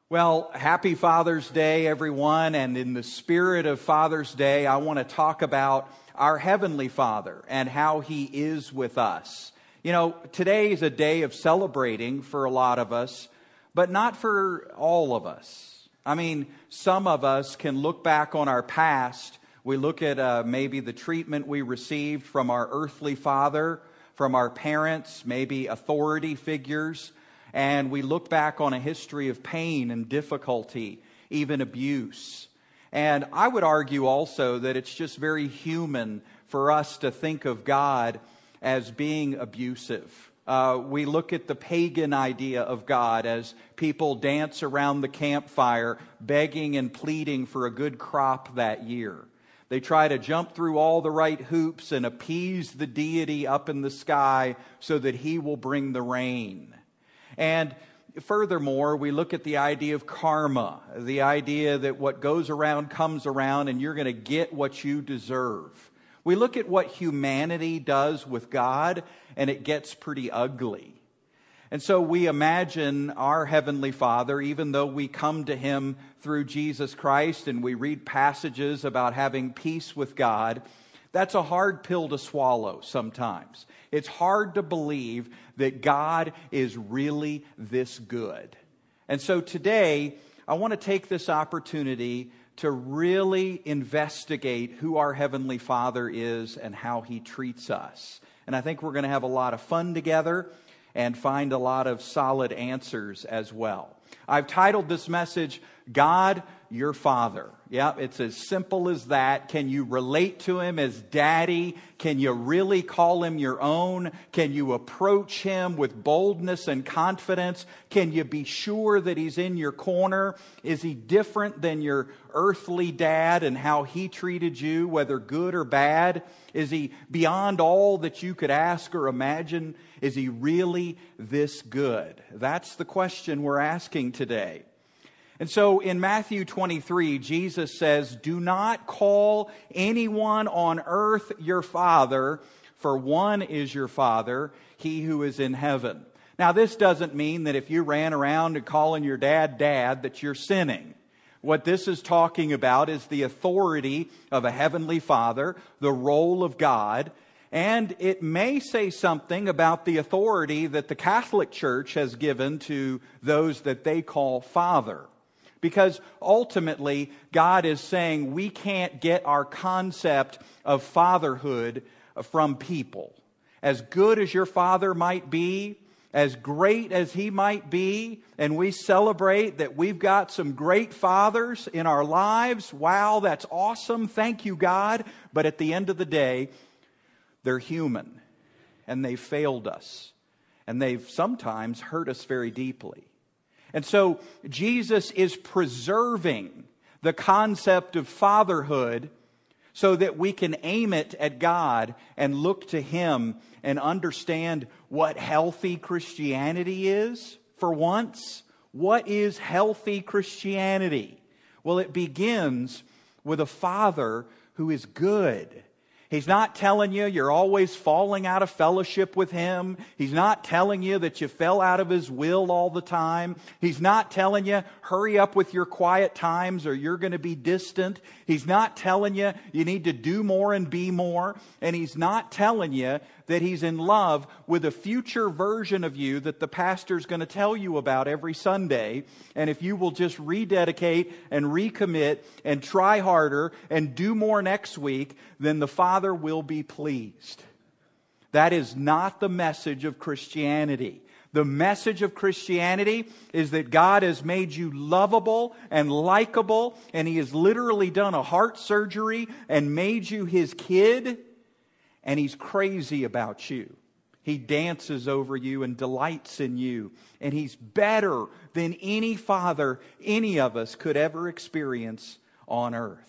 Well, happy Father's Day, everyone. And in the spirit of Father's Day, I want to talk about our Heavenly Father and how He is with us. You know, today is a day of celebrating for a lot of us, but not for all of us. I mean, some of us can look back on our past. We look at maybe the treatment we received from our earthly father, from our parents, maybe authority figures. And we look back on a history of pain and difficulty, even abuse. And I would argue also that it's just very human for us to think of God as being abusive. We look at the pagan idea of God as people dance around the campfire, begging and pleading for a good crop that year. They try to jump through all the right hoops and appease the deity up in the sky so that He will bring the rain. And furthermore, we look at the idea of karma, the idea that what goes around comes around and you're going to get what you deserve. We look at what humanity does with God and it gets pretty ugly. And so we imagine our Heavenly Father, even though we come to Him through Jesus Christ and we read passages about having peace with God, that's a hard pill to swallow sometimes. It's hard to believe that God is really this good. And so today, I want to take this opportunity to really investigate who our Heavenly Father is and how He treats us. And I think we're going to have a lot of fun together and find a lot of solid answers as well. I've titled this message, God, Your Father. Yeah, it's as simple as that. Can you relate to Him as Daddy? Can you really call Him your own? Can you approach Him with boldness and confidence? Can you be sure that He's in your corner? Is He different than your earthly dad and how He treated you, whether good or bad? Is He beyond all that you could ask or imagine? Is He really this good? That's the question we're asking today. And so in Matthew 23, Jesus says, "Do not call anyone on earth your father, for one is your Father, He who is in heaven." Now, this doesn't mean that if you ran around and calling your dad, that you're sinning. What this is talking about is the authority of a Heavenly Father, the role of God, and it may say something about the authority that the Catholic Church has given to those that they call Father. Because ultimately, God is saying we can't get our concept of fatherhood from people. As good as your father might be, as great as he might be, and we celebrate that we've got some great fathers in our lives. Wow, that's awesome. Thank you, God. But at the end of the day, they're human, and they've failed us, and they've sometimes hurt us very deeply. And so Jesus is preserving the concept of fatherhood so that we can aim it at God and look to Him and understand what healthy Christianity is for once. What is healthy Christianity? Well, it begins with a Father who is good. He's not telling you you're always falling out of fellowship with Him. He's not telling you that you fell out of His will all the time. He's not telling you, hurry up with your quiet times or you're going to be distant. He's not telling you you need to do more and be more. And He's not telling you that He's in love with a future version of you that the pastor's going to tell you about every Sunday. And if you will just rededicate and recommit and try harder and do more next week, then the Father will be pleased. That is not the message of Christianity. The message of Christianity is that God has made you lovable and likable, and He has literally done a heart surgery and made you His kid, and He's crazy about you. He dances over you and delights in you, and He's better than any father any of us could ever experience on earth.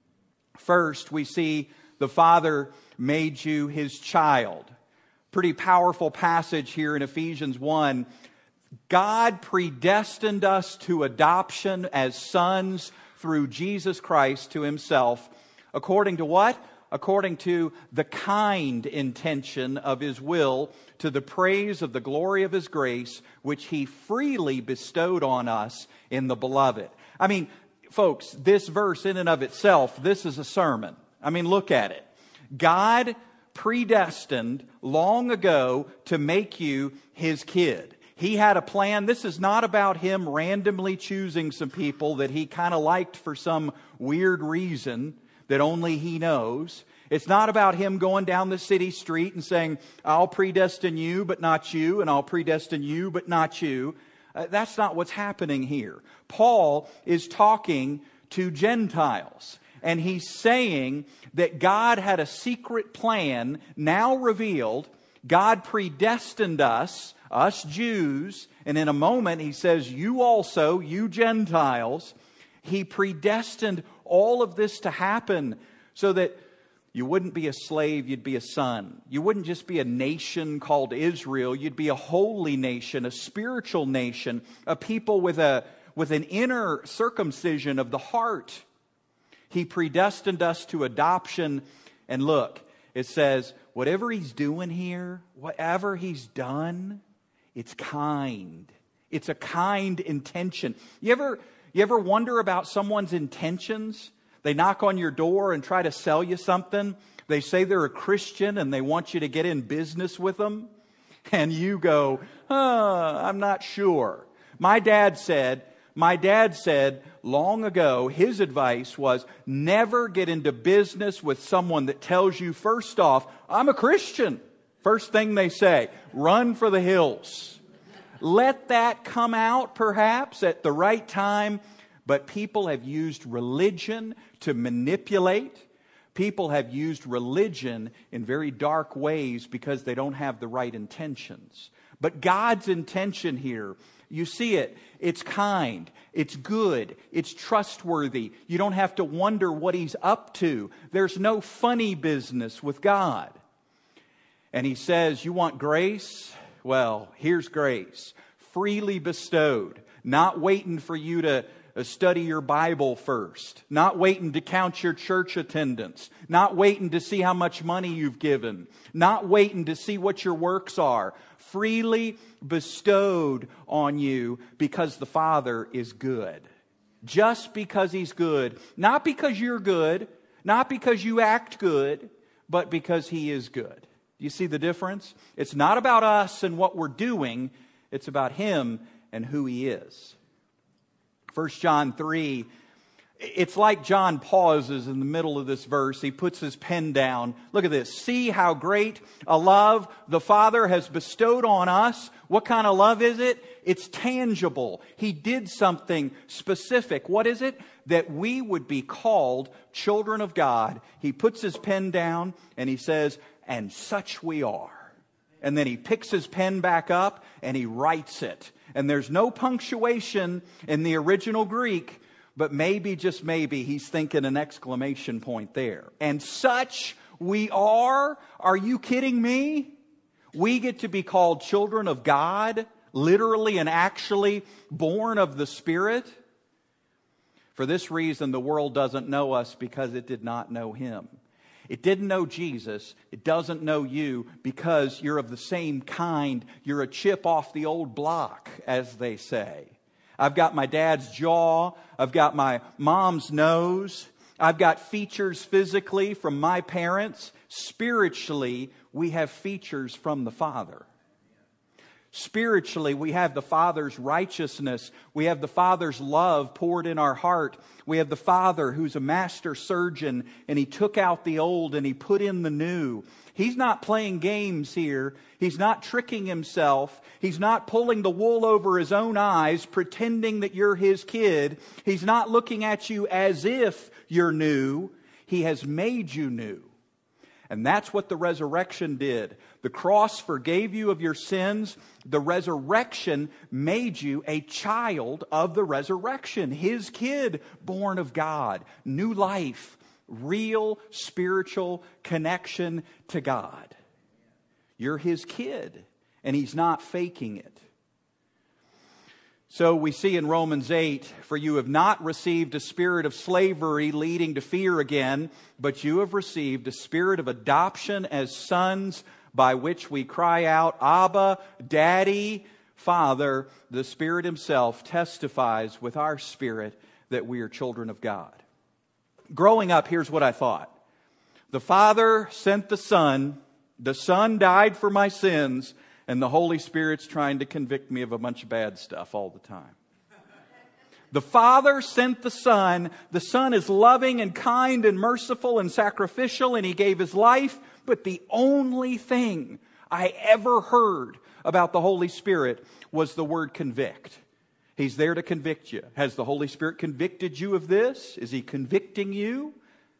First, we see the Father made you His child. Pretty powerful passage here in Ephesians 1. God predestined us to adoption as sons through Jesus Christ to Himself, according to what? according to the kind intention of His will, to the praise of the glory of His grace, which He freely bestowed on us in the Beloved. I mean, folks, this verse in and of itself, this is a sermon. I mean, look at it. God predestined long ago to make you His kid. He had a plan. This is not about Him randomly choosing some people that He kind of liked for some weird reason that only He knows. It's not about Him going down the city street and saying, I'll predestine you, but not you, and I'll predestine you, but not you. That's not what's happening here. Paul is talking to Gentiles, and he's saying that God had a secret plan now revealed. God predestined us Jews, and in a moment he says, you also, you Gentiles. He predestined all of this to happen so that you wouldn't be a slave, you'd be a son. You wouldn't just be a nation called Israel, you'd be a holy nation, a spiritual nation, a people with an inner circumcision of the heart. He predestined us to adoption. And look, it says, whatever He's doing here, whatever He's done, it's kind. It's a kind intention. You ever wonder about someone's intentions? They knock on your door and try to sell you something. They say they're a Christian and they want you to get in business with them. And you go, I'm not sure. My dad said long ago, his advice was never get into business with someone that tells you, first off, I'm a Christian. First thing they say, run for the hills. Let that come out perhaps at the right time. But people have used religion to manipulate. People have used religion in very dark ways because they don't have the right intentions. But God's intention here, you see it, it's kind, it's good, it's trustworthy. You don't have to wonder what He's up to. There's no funny business with God. And He says, you want grace? Well, here's grace. Freely bestowed. Not waiting for you to study your Bible first. Not waiting to count your church attendance. Not waiting to see how much money you've given. Not waiting to see what your works are. Freely bestowed on you because the Father is good. Just because He's good. Not because you're good. Not because you act good. But because He is good. Do you see the difference? It's not about us and what we're doing. It's about Him and who He is. 1 John 3, it's like John pauses in the middle of this verse. He puts his pen down. Look at this. See how great a love the Father has bestowed on us. What kind of love is it? It's tangible. He did something specific. What is it? That we would be called children of God. He puts his pen down and he says, and such we are. And then he picks his pen back up and he writes it. And there's no punctuation in the original Greek, but maybe, just maybe, he's thinking an exclamation point there. And such we are? Are you kidding me? We get to be called children of God, literally and actually born of the Spirit. For this reason, the world doesn't know us because it did not know Him. It didn't know Jesus. It doesn't know you because you're of the same kind. You're a chip off the old block, as they say. I've got my dad's jaw. I've got my mom's nose. I've got features physically from my parents. Spiritually, we have features from the Father. Spiritually, we have the Father's righteousness. We have the Father's love poured in our heart. We have the Father who's a master surgeon, and He took out the old and He put in the new. He's not playing games here. He's not tricking Himself. He's not pulling the wool over His own eyes, pretending that you're His kid. He's not looking at you as if you're new. He has made you new. And that's what the resurrection did. The cross forgave you of your sins. The resurrection made you a child of the resurrection. His kid, born of God. New life. Real spiritual connection to God. You're His kid. And He's not faking it. So we see in Romans 8, for you have not received a spirit of slavery leading to fear again, but you have received a spirit of adoption as sons, by which we cry out, Abba, Daddy, Father. The Spirit Himself testifies with our spirit that we are children of God. Growing up, here's what I thought. The Father sent the Son died for my sins, and the Holy Spirit's trying to convict me of a bunch of bad stuff all the time. The Father sent the Son is loving and kind and merciful and sacrificial, and He gave His life. But the only thing I ever heard about the Holy Spirit was the word convict. He's there to convict you. Has the Holy Spirit convicted you of this? Is He convicting you?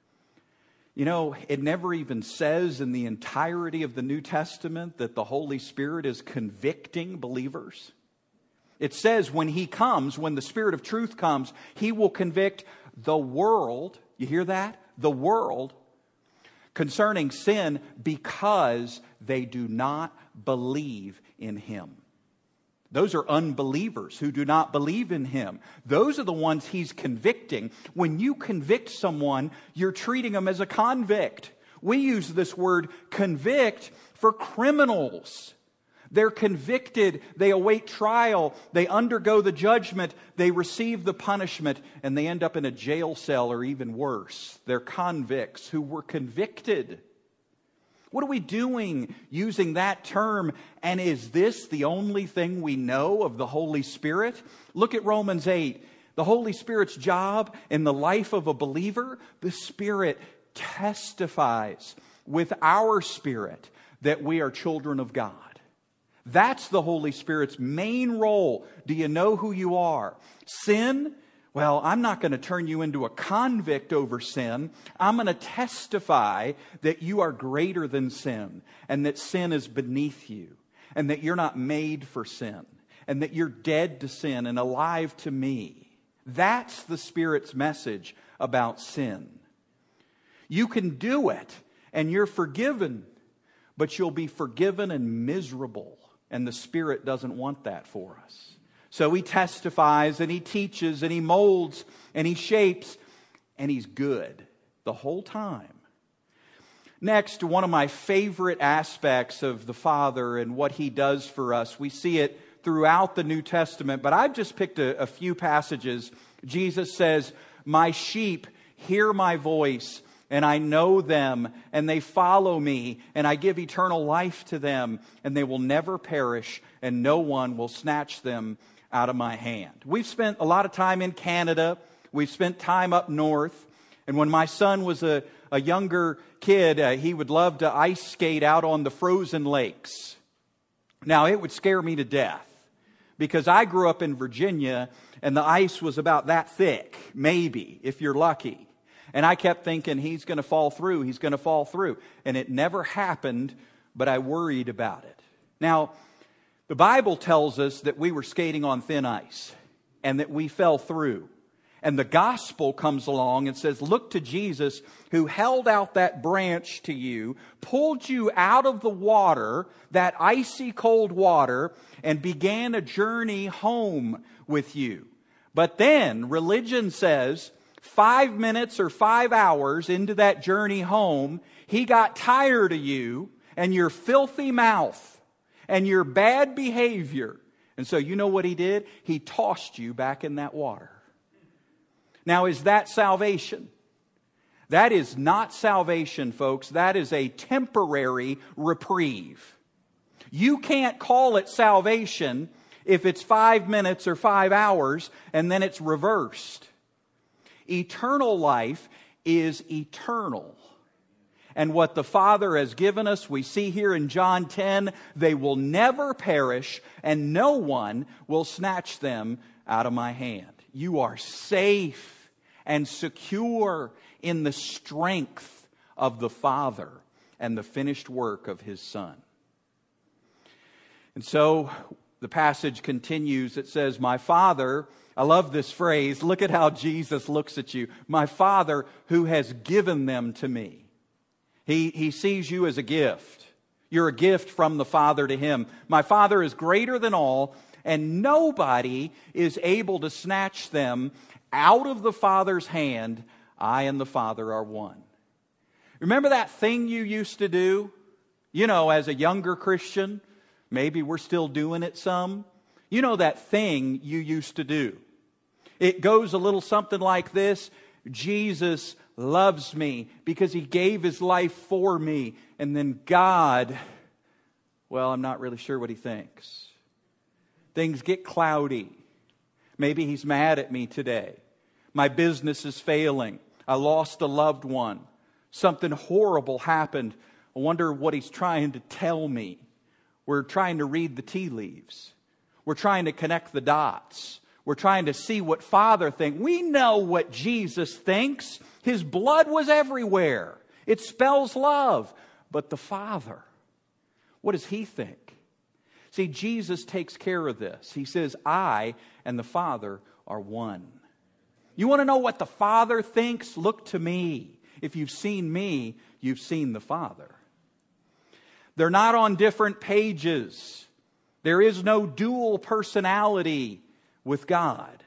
You know, it never even says in the entirety of the New Testament that the Holy Spirit is convicting believers. It says when He comes, when the Spirit of truth comes, He will convict the world. You hear that? The world concerning sin, because they do not believe in Him. Those are unbelievers who do not believe in Him. Those are the ones He's convicting. When you convict someone, you're treating them as a convict. We use this word convict for criminals. They're convicted, they await trial, they undergo the judgment, they receive the punishment, and they end up in a jail cell or even worse. They're convicts who were convicted. What are we doing using that term? And is this the only thing we know of the Holy Spirit? Look at Romans 8. The Holy Spirit's job in the life of a believer, the Spirit testifies with our spirit that we are children of God. That's the Holy Spirit's main role. Do you know who you are? Sin? Well, I'm not going to turn you into a convict over sin. I'm going to testify that you are greater than sin, and that sin is beneath you, and that you're not made for sin, and that you're dead to sin and alive to me. That's the Spirit's message about sin. You can do it, and you're forgiven, but you'll be forgiven and miserable, and the Spirit doesn't want that for us. So He testifies, and He teaches, and He molds, and He shapes, and He's good the whole time. Next, one of my favorite aspects of the Father and what He does for us, we see it throughout the New Testament, but I've just picked a few passages. Jesus says, "My sheep hear my voice, and I know them, and they follow me, and I give eternal life to them, and they will never perish, and no one will snatch them out of my hand." We've spent a lot of time in Canada. We've spent time up north. And when my son was a younger kid, he would love to ice skate out on the frozen lakes. Now, it would scare me to death, because I grew up in Virginia, and the ice was about that thick, maybe, if you're lucky. And I kept thinking, he's going to fall through, he's going to fall through. And it never happened, but I worried about it. Now, the Bible tells us that we were skating on thin ice and that we fell through. And the gospel comes along and says, look to Jesus, who held out that branch to you, pulled you out of the water, that icy cold water, and began a journey home with you. But then religion says 5 minutes or 5 hours into that journey home, He got tired of you and your filthy mouth and your bad behavior. And so you know what He did? He tossed you back in that water. Now, is that salvation? That is not salvation, folks. That is a temporary reprieve. You can't call it salvation if it's 5 minutes or 5 hours and then it's reversed. Eternal life is eternal. And what the Father has given us, we see here in John 10, they will never perish, and no one will snatch them out of my hand. You are safe and secure in the strength of the Father and the finished work of His Son. And so the passage continues. It says, my Father, I love this phrase. Look at how Jesus looks at you. My Father who has given them to me. He sees you as a gift. You're a gift from the Father to Him. My Father is greater than all, and nobody is able to snatch them out of the Father's hand. I and the Father are one. Remember that thing you used to do? You know, as a younger Christian, maybe we're still doing it some. You know that thing you used to do. It goes a little something like this. Jesus loves me because He gave His life for me. And then God, well, I'm not really sure what He thinks. Things get cloudy. Maybe He's mad at me today. My business is failing. I lost a loved one. Something horrible happened. I wonder what He's trying to tell me. We're trying to read the tea leaves. We're trying to connect the dots. We're trying to see what Father thinks. We know what Jesus thinks. His blood was everywhere. It spells love. But the Father, what does He think? See, Jesus takes care of this. He says, I and the Father are one. You want to know what the Father thinks? Look to me. If you've seen me, you've seen the Father. They're not on different pages. There is no dual personality with God.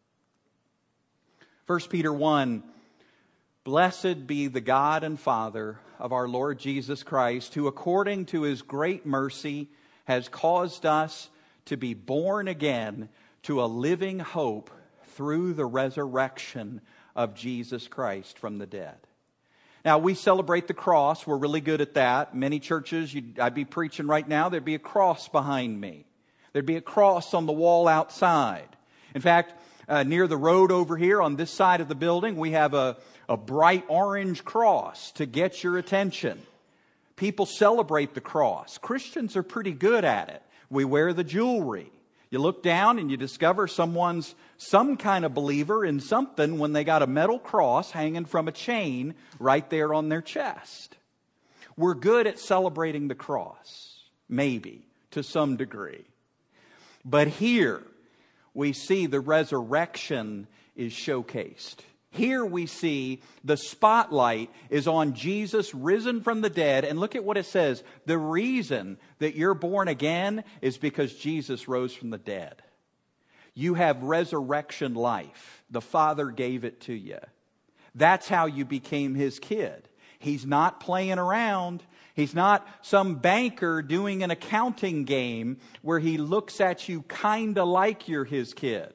1 Peter 1, Blessed be the God and Father of our Lord Jesus Christ, who according to His great mercy has caused us to be born again to a living hope through the resurrection of Jesus Christ from the dead. Now, we celebrate the cross. We're really good at that. Many churches, I'd be preaching right now, there'd be a cross behind me. There'd be a cross on the wall outside. In fact, near the road over here on this side of the building, we have a bright orange cross to get your attention. People celebrate the cross. Christians are pretty good at it. We wear the jewelry. You look down and you discover someone's some kind of believer in something when they got a metal cross hanging from a chain right there on their chest. We're good at celebrating the cross, maybe, to some degree. But here we see the resurrection is showcased. Here we see the spotlight is on Jesus risen from the dead. And look at what it says. The reason that you're born again is because Jesus rose from the dead. You have resurrection life. The Father gave it to you. That's how you became His kid. He's not playing around. He's not some banker doing an accounting game where He looks at you kind of like you're His kid.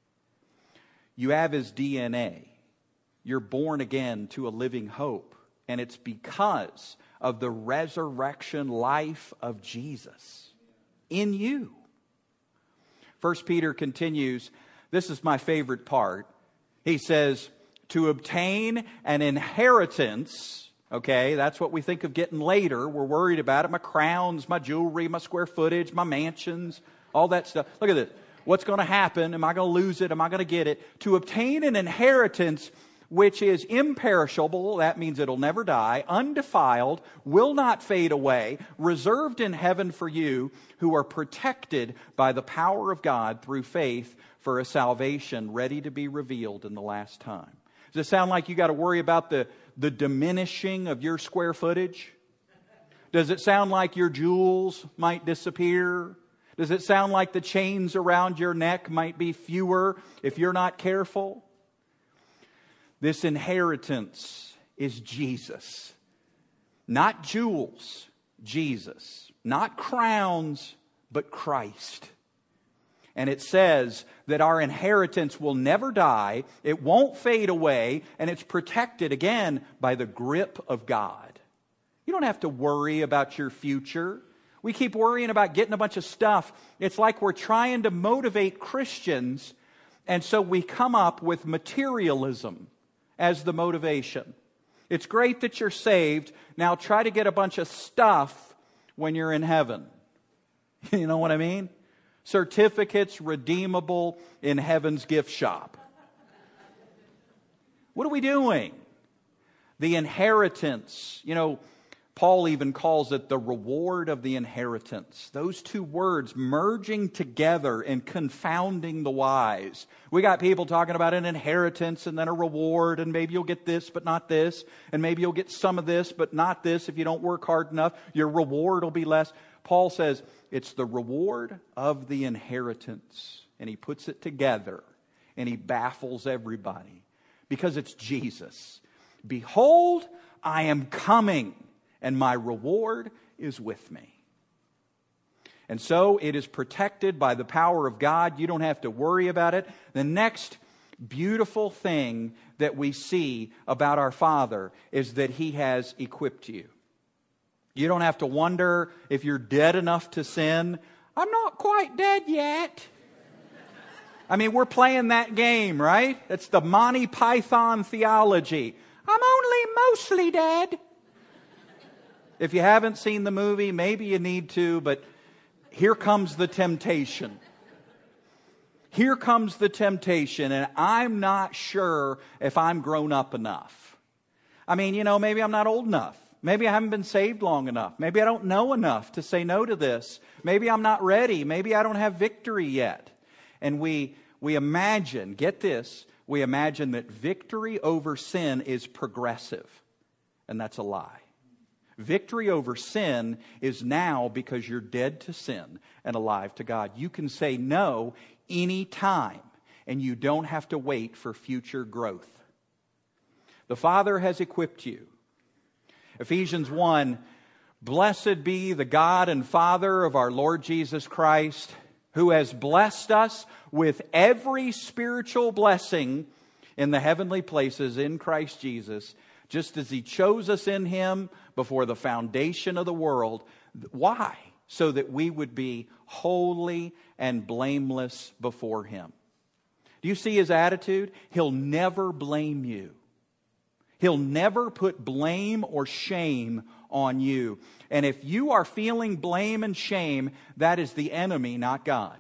You have His DNA. You're born again to a living hope. And it's because of the resurrection life of Jesus in you. 1 Peter continues, this is my favorite part. He says, to obtain an inheritance, okay, that's what we think of getting later. We're worried about it. My crowns, my jewelry, my square footage, my mansions, all that stuff. Look at this. What's going to happen? Am I going to lose it? Am I going to get it? To obtain an inheritance which is imperishable, that means it'll never die, undefiled, will not fade away, reserved in heaven for you who are protected by the power of God through faith for a salvation ready to be revealed in the last time. Does it sound like you got to worry about the diminishing of your square footage? Does it sound like your jewels might disappear? Does it sound like the chains around your neck might be fewer if you're not careful? This inheritance is Jesus. Not jewels, Jesus. Not crowns, but Christ. And it says that our inheritance will never die, it won't fade away, and it's protected, again, by the grip of God. You don't have to worry about your future. We keep worrying about getting a bunch of stuff. It's like we're trying to motivate Christians, and so we come up with materialism as the motivation. It's great that you're saved. Now try to get a bunch of stuff when you're in heaven. You know what I mean? Certificates redeemable in heaven's gift shop. What are we doing? The inheritance. You know, Paul even calls it the reward of the inheritance. Those two words merging together and confounding the wise. We got people talking about an inheritance and then a reward, and maybe you'll get this but not this, and maybe you'll get some of this but not this if you don't work hard enough. Your reward will be less. Paul says it's the reward of the inheritance. And he puts it together and he baffles everybody because it's Jesus. Behold, I am coming and my reward is with me. And so it is protected by the power of God. You don't have to worry about it. The next beautiful thing that we see about our Father is that He has equipped you. You don't have to wonder if you're dead enough to sin. I'm not quite dead yet. I mean, we're playing that game, right? It's the Monty Python theology. I'm only mostly dead. If you haven't seen the movie, maybe you need to, but here comes the temptation. Here comes the temptation, and I'm not sure if I'm grown up enough. I mean, maybe I'm not old enough. Maybe I haven't been saved long enough. Maybe I don't know enough to say no to this. Maybe I'm not ready. Maybe I don't have victory yet. And we imagine, get this, we imagine that victory over sin is progressive. And that's a lie. Victory over sin is now because you're dead to sin and alive to God. You can say no anytime, and you don't have to wait for future growth. The Father has equipped you. Ephesians 1, blessed be the God and Father of our Lord Jesus Christ, who has blessed us with every spiritual blessing in the heavenly places in Christ Jesus, just as He chose us in Him before the foundation of the world. Why? So that we would be holy and blameless before Him. Do you see His attitude? He'll never blame you. He'll never put blame or shame on you. And if you are feeling blame and shame, that is the enemy, not God.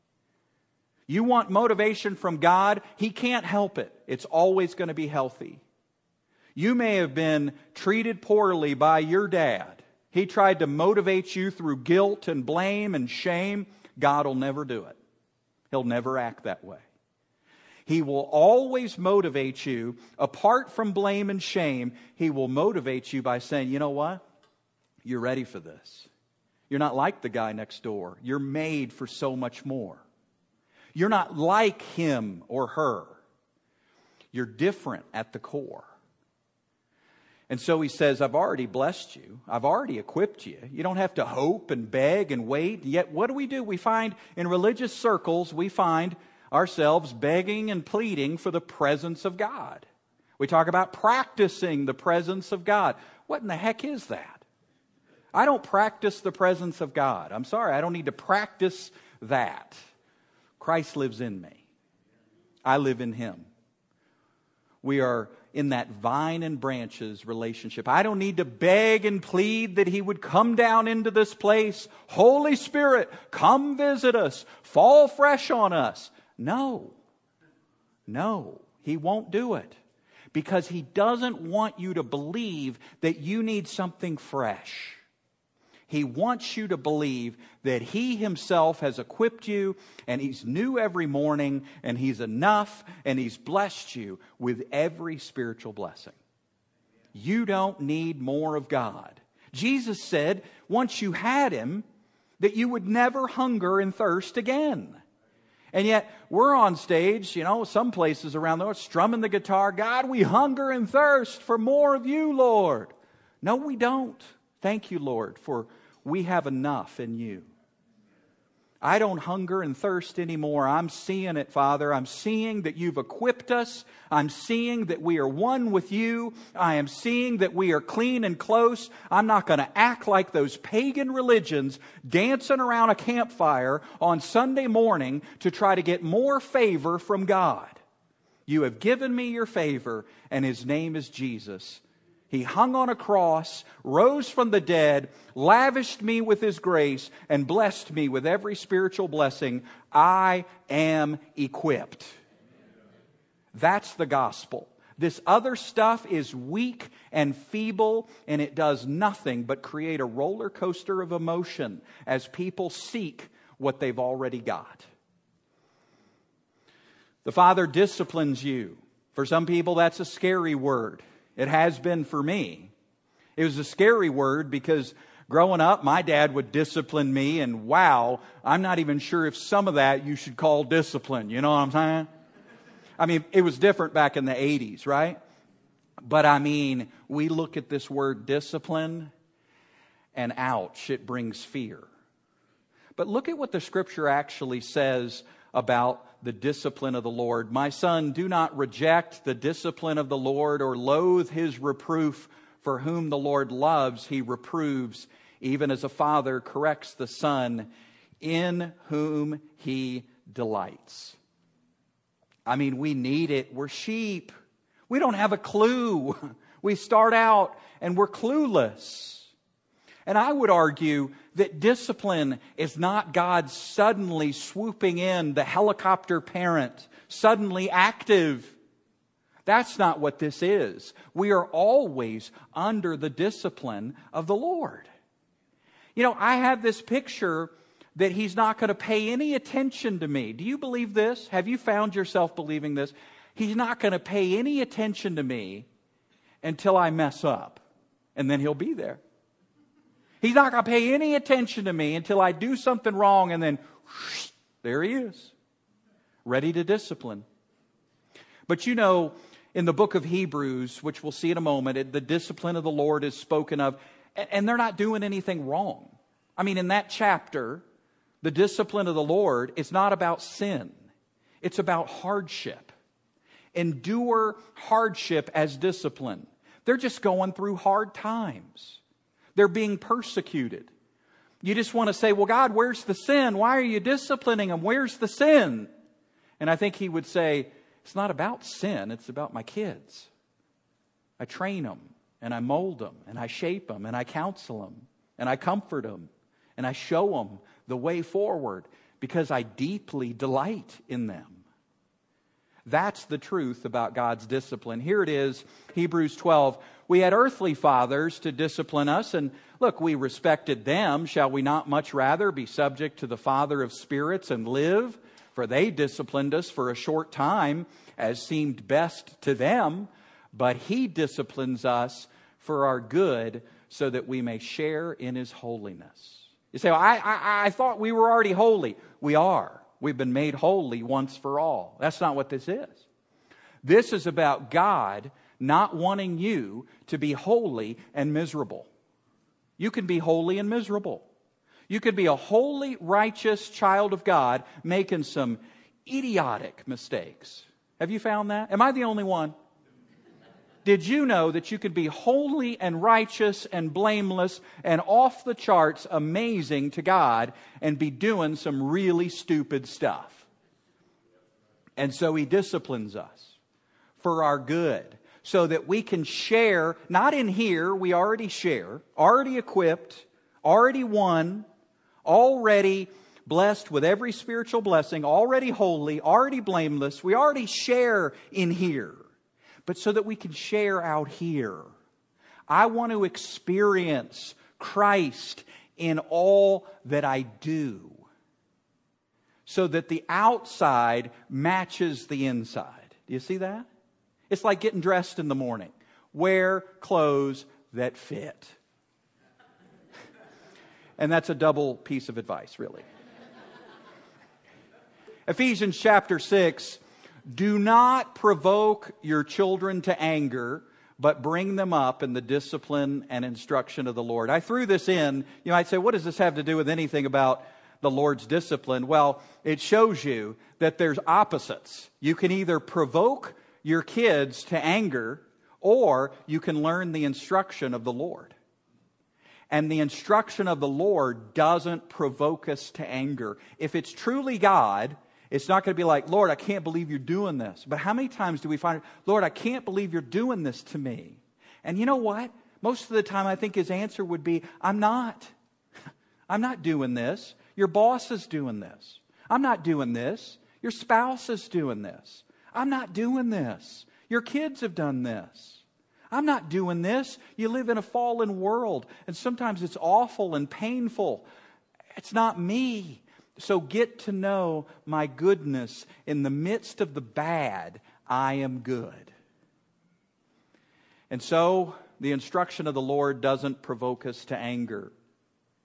You want motivation from God, He can't help it. It's always going to be healthy. You may have been treated poorly by your dad. He tried to motivate you through guilt and blame and shame. God will never do it. He'll never act that way. He will always motivate you, apart from blame and shame. He will motivate you by saying, you know what? You're ready for this. You're not like the guy next door. You're made for so much more. You're not like him or her. You're different at the core. And so He says, I've already blessed you. I've already equipped you. You don't have to hope and beg and wait. Yet what do? We find in religious circles, we find ourselves begging and pleading for the presence of God. We talk about practicing the presence of God. What in the heck is that? I don't practice the presence of God. I'm sorry, I don't need to practice that. Christ lives in me. I live in Him. We are in that vine and branches relationship. I don't need to beg and plead that He would come down into this place. Holy Spirit, come visit us. Fall fresh on us. No, He won't do it, because He doesn't want you to believe that you need something fresh. He wants you to believe that He Himself has equipped you, and He's new every morning, and He's enough, and He's blessed you with every spiritual blessing. You don't need more of God. Jesus said once you had Him that you would never hunger and thirst again. And yet, we're on stage, some places around the world, strumming the guitar. God, we hunger and thirst for more of you, Lord. No, we don't. Thank you, Lord, for we have enough in you. I don't hunger and thirst anymore. I'm seeing it, Father. I'm seeing that you've equipped us. I'm seeing that we are one with you. I am seeing that we are clean and close. I'm not going to act like those pagan religions dancing around a campfire on Sunday morning to try to get more favor from God. You have given me your favor, and His name is Jesus. He hung on a cross, rose from the dead, lavished me with His grace, and blessed me with every spiritual blessing. I am equipped. That's the gospel. This other stuff is weak and feeble, and it does nothing but create a roller coaster of emotion as people seek what they've already got. The Father disciplines you. For some people, that's a scary word. It has been for me. It was a scary word because Growing up, my dad would discipline me, and wow, I'm not even sure if some of that you should call discipline. You know what I'm saying? I mean, it was different back in the 80s, right? But I mean, we look at this word discipline, and ouch, it brings fear. But look at what the Scripture actually says about the discipline of the Lord. My son, do not reject the discipline of the Lord or loathe his reproof, for whom the Lord loves, he reproves, even as a father corrects the son in whom he delights. I mean, we need it. We're sheep. We don't have a clue. We start out and we're clueless. And I would argue that discipline is not God suddenly swooping in, the helicopter parent, suddenly active. That's not what this is. We are always under the discipline of the Lord. You know, I have this picture that He's not going to pay any attention to me. Do you believe this? Have you found yourself believing this? He's not going to pay any attention to me until I mess up, and then He'll be there. He's not going to pay any attention to me until I do something wrong, and then whoosh, there He is, ready to discipline. But you know, in the book of Hebrews, which we'll see in a moment, the discipline of the Lord is spoken of, and they're not doing anything wrong. I mean, in that chapter, the discipline of the Lord is not about sin. It's about hardship. Endure hardship as discipline. They're just going through hard times. They're being persecuted. You just want to say, well, God, where's the sin? Why are you disciplining them? Where's the sin? And I think He would say, it's not about sin. It's about my kids. I train them, and I mold them, and I shape them, and I counsel them, and I comfort them, and I show them the way forward because I deeply delight in them. That's the truth about God's discipline. Here it is, Hebrews 12. We had earthly fathers to discipline us, and look, we respected them. Shall we not much rather be subject to the Father of spirits and live? For they disciplined us for a short time, as seemed best to them, but He disciplines us for our good, so that we may share in His holiness. You say, well, I thought we were already holy. We are. We've been made holy once for all. That's not what this is. This is about God not wanting you to be holy and miserable. You can be holy and miserable. You could be a holy, righteous child of God making some idiotic mistakes. Have you found that? Am I the only one? Did you know that you could be holy and righteous and blameless and off the charts amazing to God and be doing some really stupid stuff? And so He disciplines us for our good, so that we can share, not in here, we already share, already equipped, already won, already blessed with every spiritual blessing, already holy, already blameless. We already share in here, but so that we can share out here. I want to experience Christ in all that I do, so that the outside matches the inside. Do you see that? It's like getting dressed in the morning. Wear clothes that fit. And that's a double piece of advice, really. Ephesians chapter 6, do not provoke your children to anger, but bring them up in the discipline and instruction of the Lord. I threw this in. You might say, what does this have to do with anything about the Lord's discipline? Well, it shows you that there's opposites. You can either provoke your kids to anger, or you can learn the instruction of the Lord. And the instruction of the Lord doesn't provoke us to anger. If it's truly God, it's not going to be like, Lord, I can't believe you're doing this. But how many times do we find, Lord, I can't believe you're doing this to me? And you know what? Most of the time I think His answer would be, I'm not. I'm not doing this. Your boss is doing this. I'm not doing this. Your spouse is doing this. I'm not doing this. Your kids have done this. I'm not doing this. You live in a fallen world, and sometimes it's awful and painful. It's not me. So get to know my goodness. In the midst of the bad, I am good. And so the instruction of the Lord doesn't provoke us to anger.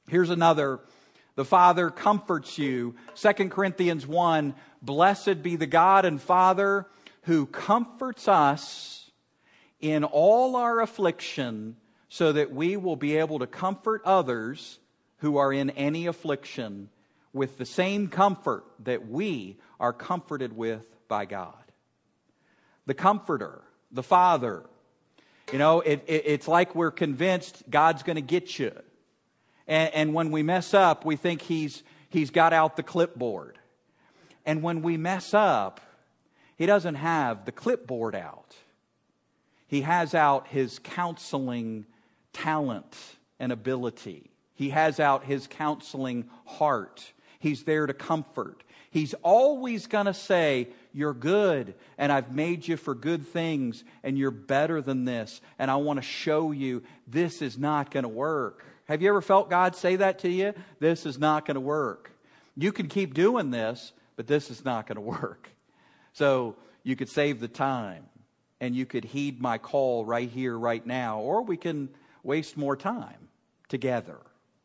Here's another. The Father comforts you. 2 Corinthians 1, blessed be the God and Father who comforts us in all our affliction, so that we will be able to comfort others who are in any affliction with the same comfort that we are comforted with by God. The Comforter, the Father. You know, it's like we're convinced God's going to get you. And when we mess up, we think He's got out the clipboard. And when we mess up, He doesn't have the clipboard out. He has out His counseling talent and ability. He has out His counseling heart. He's there to comfort. He's always going to say, you're good, and I've made you for good things, and you're better than this, and I want to show you this is not going to work. Have you ever felt God say that to you? This is not going to work. You can keep doing this, but this is not going to work. So you could save the time, and you could heed my call right here, right now, or we can waste more time together.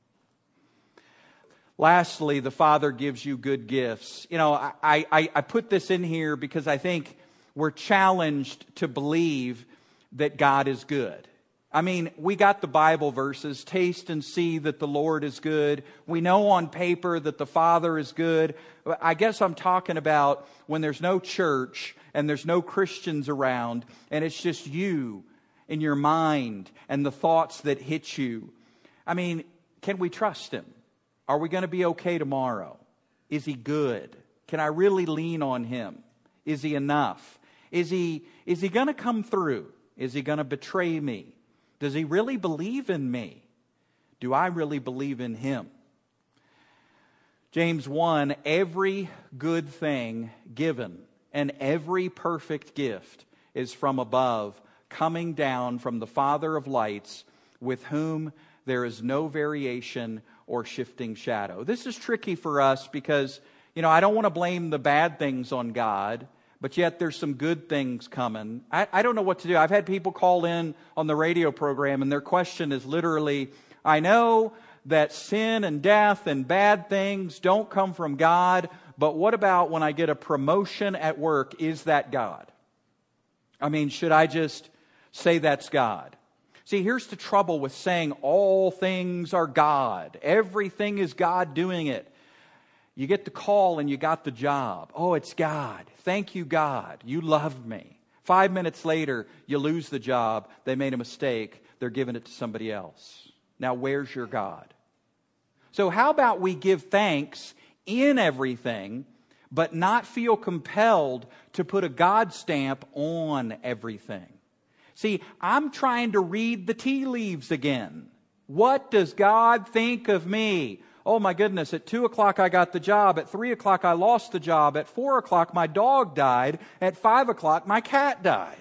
Lastly, the Father gives you good gifts. You know, I put this in here because I think we're challenged to believe that God is good. I mean, we got the Bible verses, taste and see that the Lord is good. We know on paper that the Father is good. I guess I'm talking about when there's no church and there's no Christians around and it's just you in your mind and the thoughts that hit you. I mean, can we trust Him? Are we going to be okay tomorrow? Is He good? Can I really lean on Him? Is He enough? Is He going to come through? Is He going to betray me? Does He really believe in me? Do I really believe in Him? James 1, every good thing given and every perfect gift is from above, coming down from the Father of lights, with whom there is no variation or shifting shadow. This is tricky for us because, you know, I don't want to blame the bad things on God, but yet there's some good things coming. I don't know what to do. I've had people call in on the radio program and their question is literally, I know that sin and death and bad things don't come from God, but what about when I get a promotion at work? Is that God? I mean, should I just say that's God? See, here's the trouble with saying all things are God. Everything is God doing it. You get the call and you got the job. Oh, it's God. Thank you, God. You loved me. 5 minutes later, you lose the job. They made a mistake. They're giving it to somebody else. Now, where's your God? So how about we give thanks in everything, but not feel compelled to put a God stamp on everything? See, I'm trying to read the tea leaves again. What does God think of me? Oh my goodness, at 2 o'clock I got the job. At 3 o'clock I lost the job. At 4 o'clock my dog died. At 5 o'clock my cat died.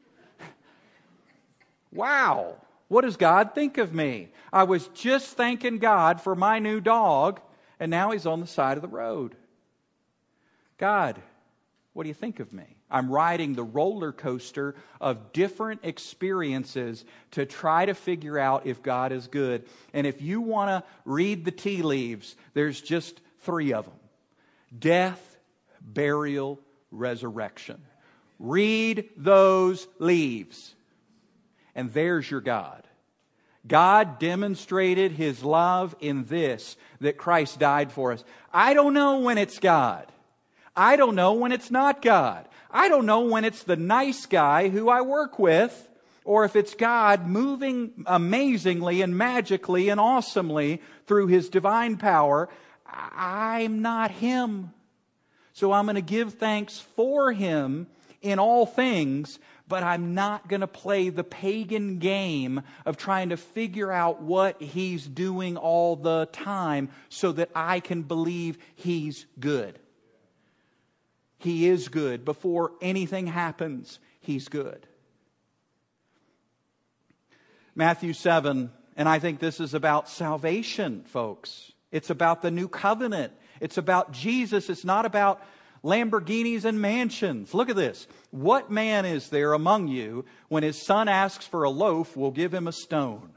Wow, what does God think of me? I was just thanking God for my new dog, and now he's on the side of the road. God, what do you think of me? I'm riding the roller coaster of different experiences to try to figure out if God is good. And if you want to read the tea leaves, there's just 3 of them. Death, burial, resurrection. Read those leaves. And there's your God. God demonstrated His love in this, that Christ died for us. I don't know when it's God. I don't know when it's not God. I don't know when it's the nice guy who I work with, or if it's God moving amazingly and magically and awesomely through His divine power. I'm not Him. So I'm going to give thanks for Him in all things, but I'm not going to play the pagan game of trying to figure out what He's doing all the time so that I can believe He's good. He is good. Before anything happens, He's good. Matthew 7, and I think this is about salvation, folks. It's about the new covenant. It's about Jesus. It's not about Lamborghinis and mansions. Look at this. What man is there among you when his son asks for a loaf, will give him a stone?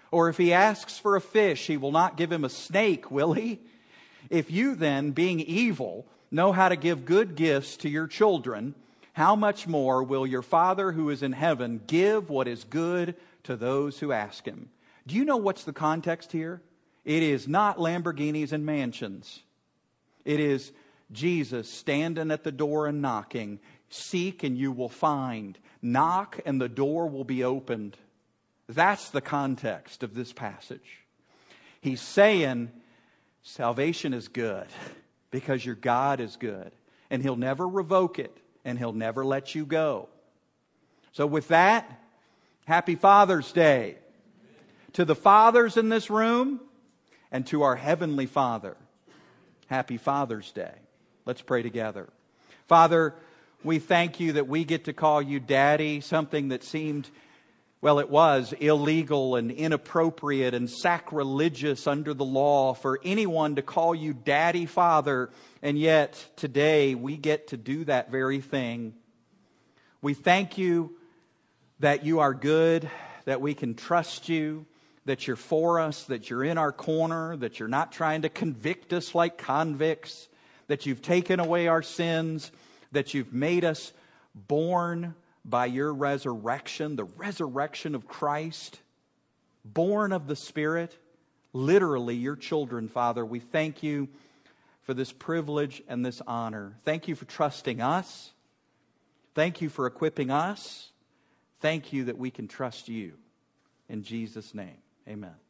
Or if he asks for a fish, he will not give him a snake, will he? If you then, being evil, know how to give good gifts to your children, how much more will your Father who is in heaven give what is good to those who ask him? Do you know what's the context here? It is not Lamborghinis and mansions. It is Jesus standing at the door and knocking. Seek and you will find. Knock and the door will be opened. That's the context of this passage. He's saying salvation is good because your God is good. And He'll never revoke it. And He'll never let you go. So with that, happy Father's Day. To the fathers in this room and to our Heavenly Father, happy Father's Day. Let's pray together. Father, we thank you that we get to call you Daddy, something that seemed, well, it was illegal and inappropriate and sacrilegious under the law for anyone to call you Daddy, Father, and yet today we get to do that very thing. We thank you that you are good, that we can trust you, that you're for us, that you're in our corner, that you're not trying to convict us like convicts, that you've taken away our sins, that you've made us born by your resurrection, the resurrection of Christ, born of the Spirit, literally your children, Father. We thank you for this privilege and this honor. Thank you for trusting us. Thank you for equipping us. Thank you that we can trust you. In Jesus' name, amen.